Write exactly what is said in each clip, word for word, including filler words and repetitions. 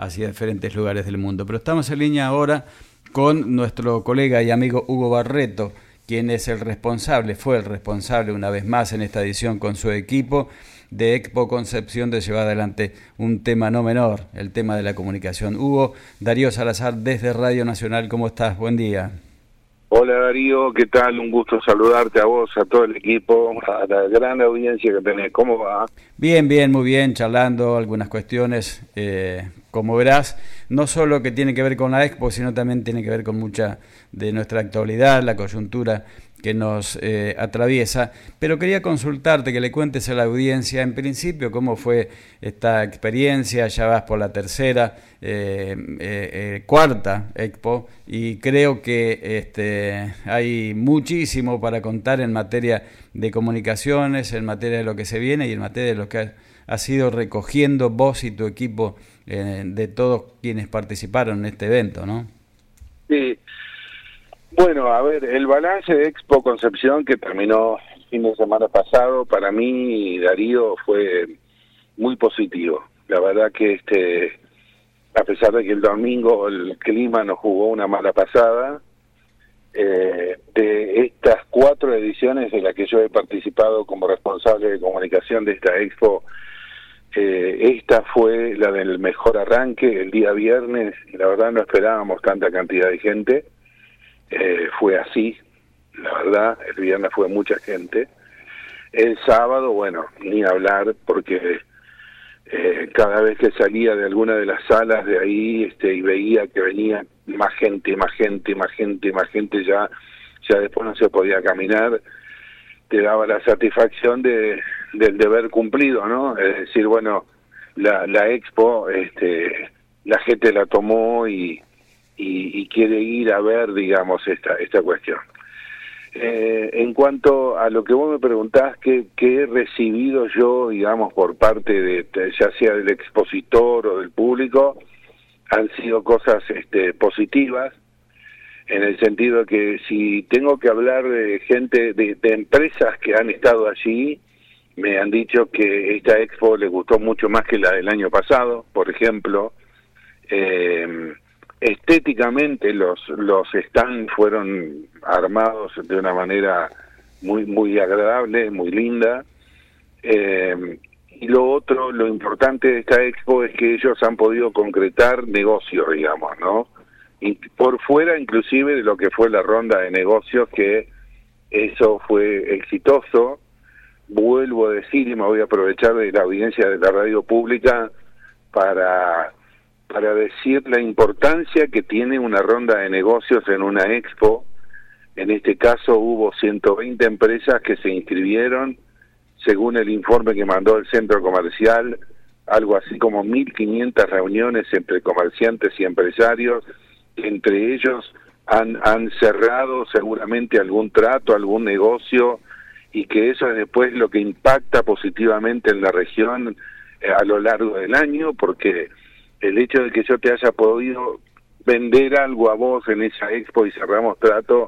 hacia diferentes lugares del mundo. Pero estamos en línea ahora con nuestro colega y amigo Hugo Barreto, quien es el responsable, fue el responsable una vez más en esta edición con su equipo de Expo Concepción de llevar adelante un tema no menor, el tema de la comunicación. Hugo, Darío Salazar desde Radio Nacional, ¿cómo estás? Buen día. Hola Darío, ¿qué tal? Un gusto saludarte a vos, a todo el equipo, a la gran audiencia que tenés. ¿Cómo va? Bien, bien, muy bien, charlando algunas cuestiones, eh, como verás, no solo que tiene que ver con la Expo, sino también tiene que ver con mucha de nuestra actualidad, la coyuntura que nos eh, atraviesa, pero quería consultarte, que le cuentes a la audiencia, en principio, cómo fue esta experiencia. Ya vas por la tercera, eh, eh, eh, cuarta Expo, y creo que este, hay muchísimo para contar en materia de comunicaciones, en materia de lo que se viene y en materia de lo que has ha ido recogiendo vos y tu equipo eh, de todos quienes participaron en este evento, ¿no? Sí. Bueno, a ver, el balance de Expo Concepción que terminó el fin de semana pasado, para mí, Darío, fue muy positivo. La verdad que este, a pesar de que el domingo el clima nos jugó una mala pasada, eh, de estas cuatro ediciones de las que yo he participado como responsable de comunicación de esta Expo, eh, esta fue la del mejor arranque el día viernes, y la verdad no esperábamos tanta cantidad de gente. Eh, fue así, la verdad, el viernes fue mucha gente. El sábado, bueno, ni hablar, porque eh, cada vez que salía de alguna de las salas de ahí este, y veía que venía más gente, más gente, más gente, más gente, ya, ya después no se podía caminar, te daba la satisfacción de del deber cumplido, ¿no? Es decir, bueno, la, la Expo, este, la gente la tomó y Y, y quiere ir a ver, digamos, esta esta cuestión. Eh, en cuanto a lo que vos me preguntás, ¿qué, qué he recibido yo, digamos, por parte de, ya sea del expositor o del público? Han sido cosas este, positivas, en el sentido de que si tengo que hablar de gente, de, de empresas que han estado allí, me han dicho que esta Expo les gustó mucho más que la del año pasado, por ejemplo. Eh, Estéticamente los los stands fueron armados de una manera muy muy agradable, muy linda. Eh, y lo otro, lo importante de esta Expo es que ellos han podido concretar negocios, digamos, ¿no? Y por fuera inclusive de lo que fue la ronda de negocios, que eso fue exitoso. Vuelvo a decir, y me voy a aprovechar de la audiencia de la radio pública para... para decir la importancia que tiene una ronda de negocios en una Expo. En este caso hubo ciento veinte empresas que se inscribieron, según el informe que mandó el centro comercial, algo así como mil quinientas reuniones entre comerciantes y empresarios. Entre ellos han, han cerrado seguramente algún trato, algún negocio, y que eso es después lo que impacta positivamente en la región eh, a lo largo del año, porque el hecho de que yo te haya podido vender algo a vos en esa Expo y cerramos trato,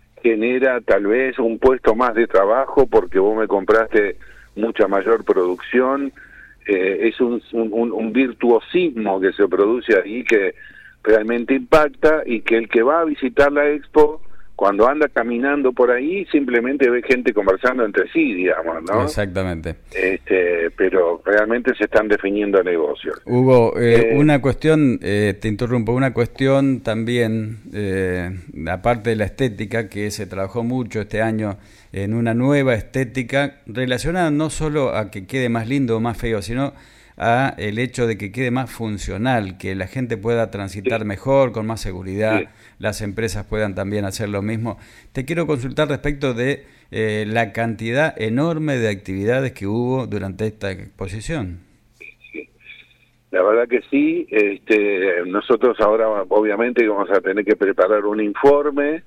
genera tal vez un puesto más de trabajo porque vos me compraste mucha mayor producción. Eh, es un, un, un virtuosismo que se produce ahí que realmente impacta, y que el que va a visitar la Expo, cuando anda caminando por ahí, simplemente ve gente conversando entre sí, digamos, ¿no? Exactamente. Este, pero realmente se están definiendo negocios. Hugo, eh, eh, una cuestión, eh, te interrumpo, una cuestión también, eh, aparte de la estética, que se trabajó mucho este año en una nueva estética, relacionada no solo a que quede más lindo o más feo, sino a el hecho de que quede más funcional, que la gente pueda transitar sí. mejor, con más seguridad, sí. las empresas puedan también hacer lo mismo. Te quiero consultar respecto de eh, la cantidad enorme de actividades que hubo durante esta exposición. Sí. La verdad que sí. Este, nosotros ahora obviamente vamos a tener que preparar un informe,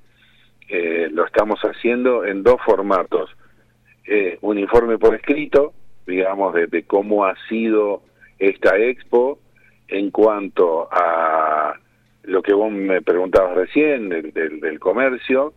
eh, lo estamos haciendo en dos formatos. Eh, un informe por escrito, digamos, de, de cómo ha sido esta Expo en cuanto a lo que vos me preguntabas recién, del, del, del comercio,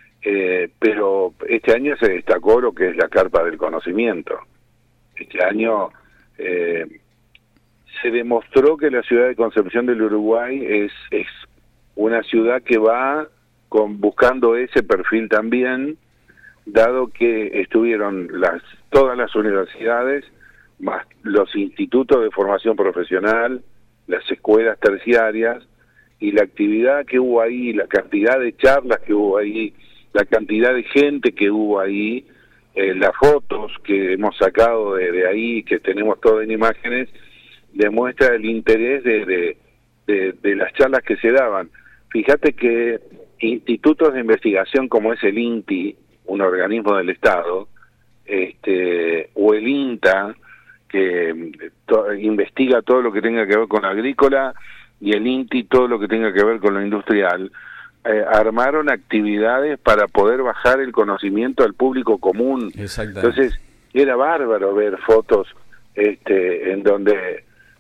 eh, pero este año se destacó lo que es la carpa del conocimiento. Este año eh, se demostró que la ciudad de Concepción del Uruguay es, es una ciudad que va con, buscando ese perfil también, dado que estuvieron las todas las universidades, más los institutos de formación profesional, las escuelas terciarias, y la actividad que hubo ahí, la cantidad de charlas que hubo ahí, la cantidad de gente que hubo ahí, eh, las fotos que hemos sacado de, de ahí, que tenemos todo en imágenes, demuestra el interés de, de, de, de las charlas que se daban. Fíjate que institutos de investigación como es el INTI, un organismo del Estado, este, o el INTA, que to, investiga todo lo que tenga que ver con agrícola, y el INTI todo lo que tenga que ver con lo industrial, eh, armaron actividades para poder bajar el conocimiento al público común. Entonces, era bárbaro ver fotos este, en donde...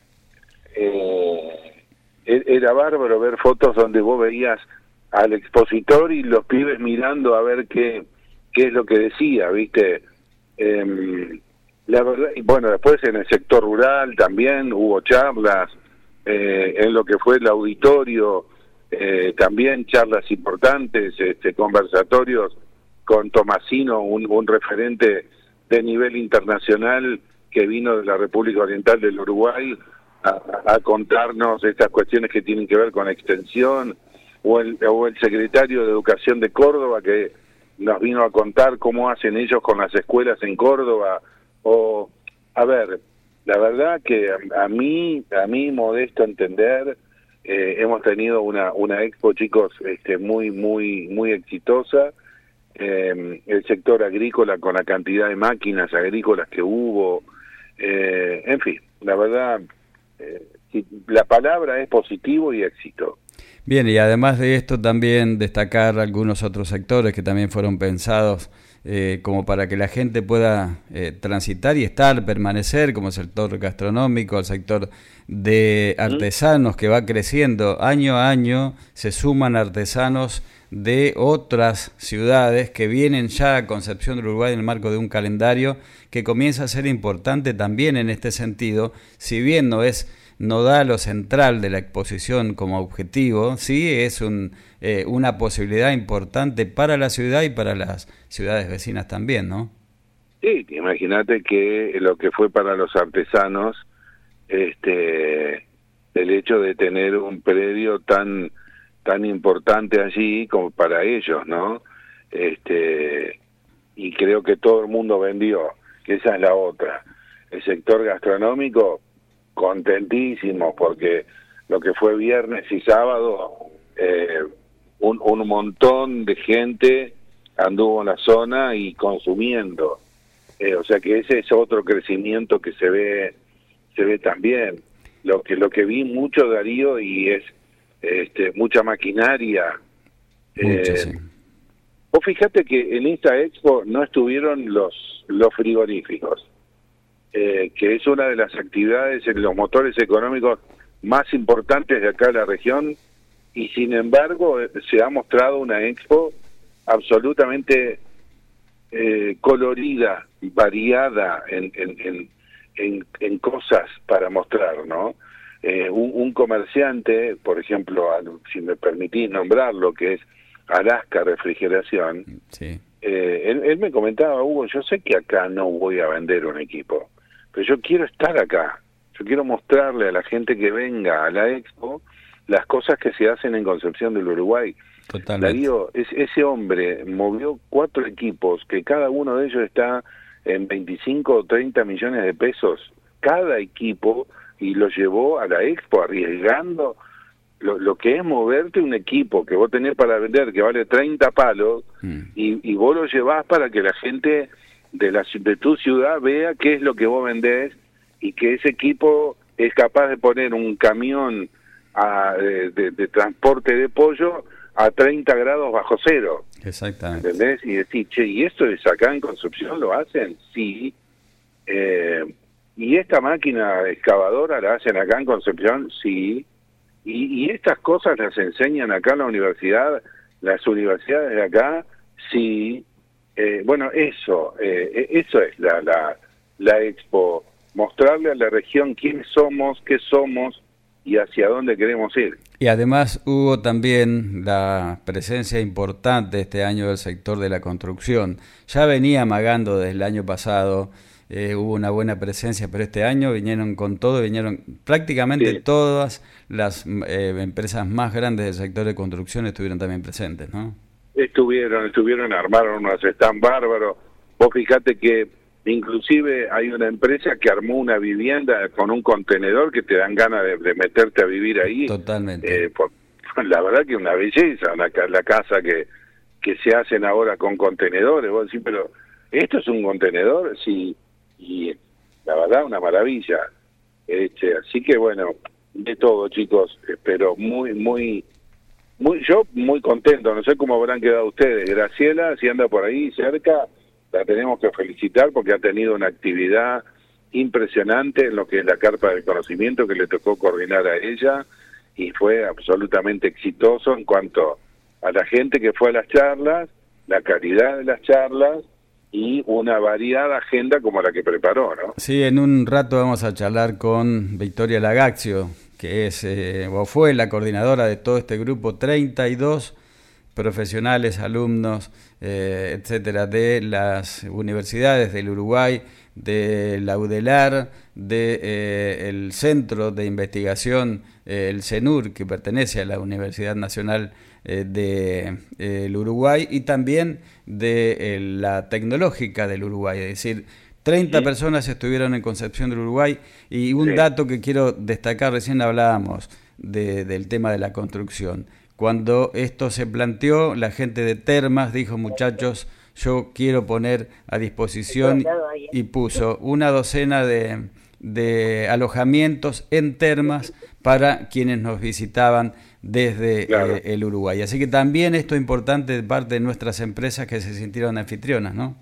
Eh, era bárbaro ver fotos donde vos veías al expositor y los pibes mirando a ver qué, qué es lo que decía, ¿viste? Eh, la verdad, y bueno, después en el sector rural también hubo charlas, eh, en lo que fue el auditorio, eh, también charlas importantes, este, conversatorios con Tomasino, un, un referente de nivel internacional que vino de la República Oriental del Uruguay a, a contarnos estas cuestiones que tienen que ver con extensión, o el, o el secretario de Educación de Córdoba que nos vino a contar cómo hacen ellos con las escuelas en Córdoba. O, a ver, la verdad que a, a mí, a mí modesto entender, eh, hemos tenido una una expo, chicos, este, muy muy muy exitosa. Eh, el sector agrícola, con la cantidad de máquinas agrícolas que hubo, eh, en fin, la verdad, eh, la palabra es positivo y éxito. Bien, y además de esto también destacar algunos otros sectores que también fueron pensados eh, como para que la gente pueda eh, transitar y estar, permanecer, como el sector gastronómico, el sector de artesanos que va creciendo año a año, se suman artesanos de otras ciudades que vienen ya a Concepción del Uruguay en el marco de un calendario que comienza a ser importante también en este sentido, si bien no es nodal o central de la exposición como objetivo, sí es un, eh, una posibilidad importante para la ciudad y para las ciudades vecinas también, ¿no? Sí, imagínate que lo que fue para los artesanos, este, el hecho de tener un predio tan tan importante allí como para ellos, ¿no? Este, y creo que todo el mundo vendió, que esa es la otra. El sector gastronómico, contentísimo, porque lo que fue viernes y sábado, eh, un, un montón de gente anduvo en la zona y consumiendo. Eh, o sea que ese es otro crecimiento que se ve, se ve también. Lo que, lo que vi mucho, Darío, y es Este, mucha maquinaria. Mucho, eh, sí. Vos fíjate que en esta expo no estuvieron los los frigoríficos, eh, que es una de las actividades en los motores económicos más importantes de acá de la región, y sin embargo se ha mostrado una expo absolutamente eh, colorida, variada en, en, en, en, en cosas para mostrar, ¿no? Eh, un, un comerciante, por ejemplo, si me permitís nombrarlo, que es Alaska Refrigeración, sí. eh, él, él me comentaba, Hugo, yo sé que acá no voy a vender un equipo, pero yo quiero estar acá, yo quiero mostrarle a la gente que venga a la expo las cosas que se hacen en Concepción del Uruguay. Totalmente. Darío, es, ese hombre movió cuatro equipos, que cada uno de ellos está en veinticinco o treinta millones de pesos, cada equipo, y lo llevó a la expo arriesgando lo, lo que es moverte un equipo que vos tenés para vender que vale treinta palos, mm. y, y vos lo llevás para que la gente de, la, de tu ciudad vea qué es lo que vos vendés, y que ese equipo es capaz de poner un camión a, de, de, de transporte de pollo a treinta grados bajo cero. Exactamente. ¿Entendés? Y decir, che, ¿y esto es acá en Concepción lo hacen? Sí. Eh... ¿Y esta máquina excavadora la hacen acá en Concepción? Sí. ¿Y, y estas cosas las enseñan acá en la universidad, las universidades de acá? Sí. Eh, bueno, eso, eh, eso es la, la, la expo mostrarle a la región quiénes somos, qué somos y hacia dónde queremos ir. Y además hubo también la presencia importante este año del sector de la construcción. Ya venía amagando desde el año pasado, eh, hubo una buena presencia, pero este año vinieron con todo, vinieron prácticamente sí. Todas las eh, empresas más grandes del sector de construcción estuvieron también presentes, ¿no? Estuvieron, estuvieron, armaron unos stand bárbaros. Vos fijate que inclusive hay una empresa que armó una vivienda con un contenedor que te dan ganas de, de meterte a vivir ahí. Totalmente. Eh, por, la verdad que una belleza, una, la casa que, que se hacen ahora con contenedores. Vos decís, pero ¿esto es un contenedor? Sí, y la verdad una maravilla. Este, así que bueno, de todo, chicos, pero muy, muy, muy, yo muy contento. No sé cómo habrán quedado ustedes. Graciela, si anda por ahí cerca, la tenemos que felicitar porque ha tenido una actividad impresionante en lo que es la carpa del conocimiento que le tocó coordinar a ella y fue absolutamente exitoso en cuanto a la gente que fue a las charlas, la calidad de las charlas y una variada agenda como la que preparó, ¿no? Sí, en un rato vamos a charlar con Victoria Lagaxio, que es eh, o fue la coordinadora de todo este grupo, treinta y dos profesionales, alumnos, eh, etcétera, de las universidades del Uruguay, de la UDELAR, de eh, el Centro de Investigación, eh, el CENUR, que pertenece a la Universidad Nacional eh, de eh, el Uruguay, y también de eh, la Tecnológica del Uruguay, es decir, treinta sí. personas estuvieron en Concepción del Uruguay, y un sí. dato que quiero destacar, recién hablábamos de, del tema de la construcción. Cuando esto se planteó, la gente de Termas dijo, muchachos, yo quiero poner a disposición, y puso una docena de, de alojamientos en Termas para quienes nos visitaban desde claro. eh, el Uruguay. Así que también esto es importante de parte de nuestras empresas que se sintieron anfitrionas, ¿no?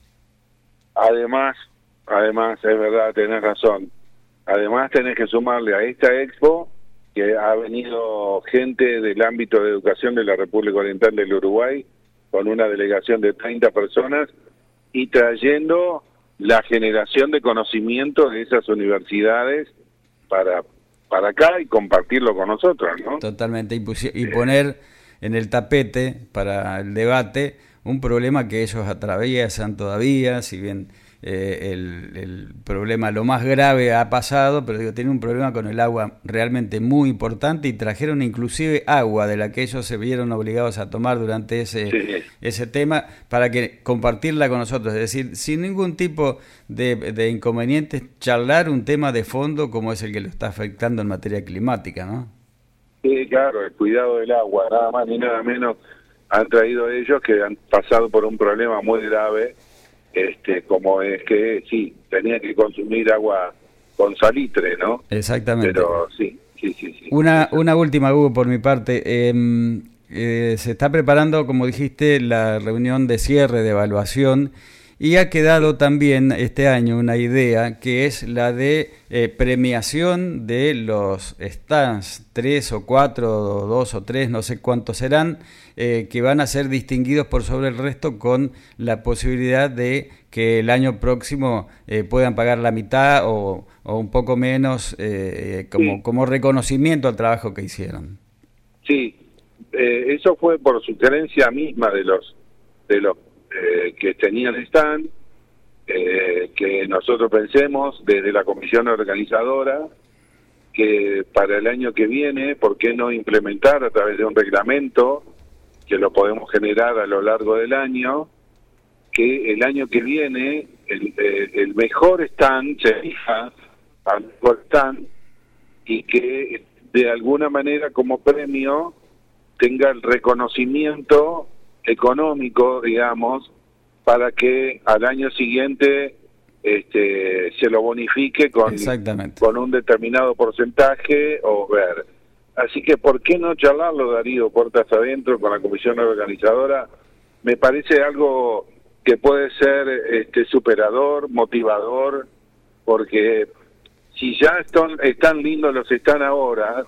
Además, además, es verdad, tenés razón. Además tenés que sumarle a esta expo que ha venido gente del ámbito de educación de la República Oriental del Uruguay con una delegación de treinta personas y trayendo la generación de conocimiento de esas universidades para para acá y compartirlo con nosotros, ¿no? Totalmente, y, y poner en el tapete para el debate un problema que ellos atraviesan todavía, si bien eh, el, el problema lo más grave ha pasado, pero digo, tienen un problema con el agua realmente muy importante y trajeron inclusive agua de la que ellos se vieron obligados a tomar durante ese, sí. ese tema para que compartirla con nosotros, es decir, sin ningún tipo de, de inconvenientes, charlar un tema de fondo como es el que lo está afectando en materia climática, ¿no? Sí, claro, el cuidado del agua, nada más ni nada menos han traído ellos que han pasado por un problema muy grave. Este, como es que sí, tenían que consumir agua con salitre, ¿no? Exactamente. Pero sí, sí, sí. sí. Una, una última, Hugo, por mi parte. Eh, eh, se está preparando, como dijiste, la reunión de cierre de evaluación y ha quedado también este año una idea que es la de eh, premiación de los stands, tres o cuatro, o dos o tres, no sé cuántos serán, eh, que van a ser distinguidos por sobre el resto con la posibilidad de que el año próximo eh, puedan pagar la mitad o, o un poco menos eh, como, sí. como reconocimiento al trabajo que hicieron. Sí, eh, eso fue por sugerencia misma de los de los Eh, que tenían stand, eh, que nosotros pensemos desde la comisión organizadora que para el año que viene, ¿por qué no implementar a través de un reglamento que lo podemos generar a lo largo del año, que el año que viene el, eh, el mejor stand se elija al mejor stand y que de alguna manera como premio tenga el reconocimiento económico, digamos, para que al año siguiente este, se lo bonifique con, con un determinado porcentaje o ver. Así que, ¿por qué no charlarlo, Darío, puertas adentro, con la comisión organizadora? Me parece algo que puede ser este, superador, motivador, porque si ya están, están lindos los están ahora,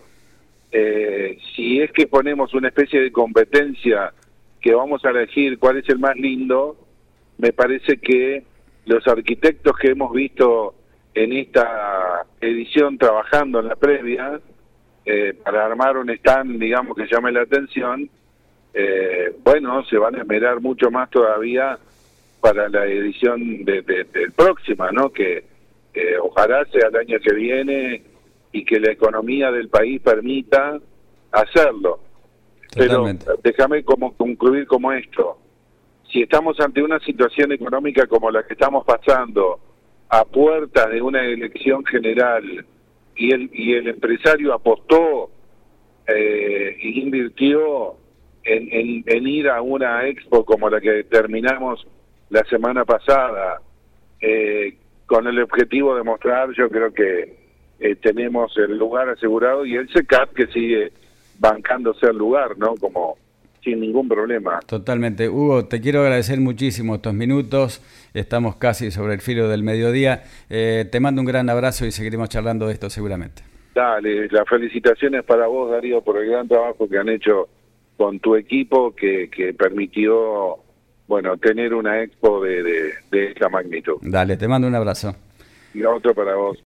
eh, si es que ponemos una especie de competencia que vamos a elegir cuál es el más lindo, me parece que los arquitectos que hemos visto en esta edición trabajando en la previa eh, para armar un stand, digamos, que llame la atención. Eh, bueno, se van a esmerar mucho más todavía para la edición de, de, de próxima, ¿no? Que eh, ojalá sea el año que viene y que la economía del país permita hacerlo. Totalmente. Pero déjame como concluir como esto. Si estamos ante una situación económica como la que estamos pasando, a puertas de una elección general, y el, y el empresario apostó eh, e invirtió en, en, en ir a una expo como la que terminamos la semana pasada, eh, con el objetivo de mostrar, yo creo que eh, tenemos el lugar asegurado, y el SECAP que sigue bancándose el lugar, ¿no? Como sin ningún problema. Totalmente. Hugo, te quiero agradecer muchísimo estos minutos. Estamos casi sobre el filo del mediodía. Eh, te mando un gran abrazo y seguiremos charlando de esto seguramente. Dale, las felicitaciones para vos, Darío, por el gran trabajo que han hecho con tu equipo, que, que permitió, bueno, tener una expo de, de, de esta magnitud. Dale, te mando un abrazo. Y otro para vos.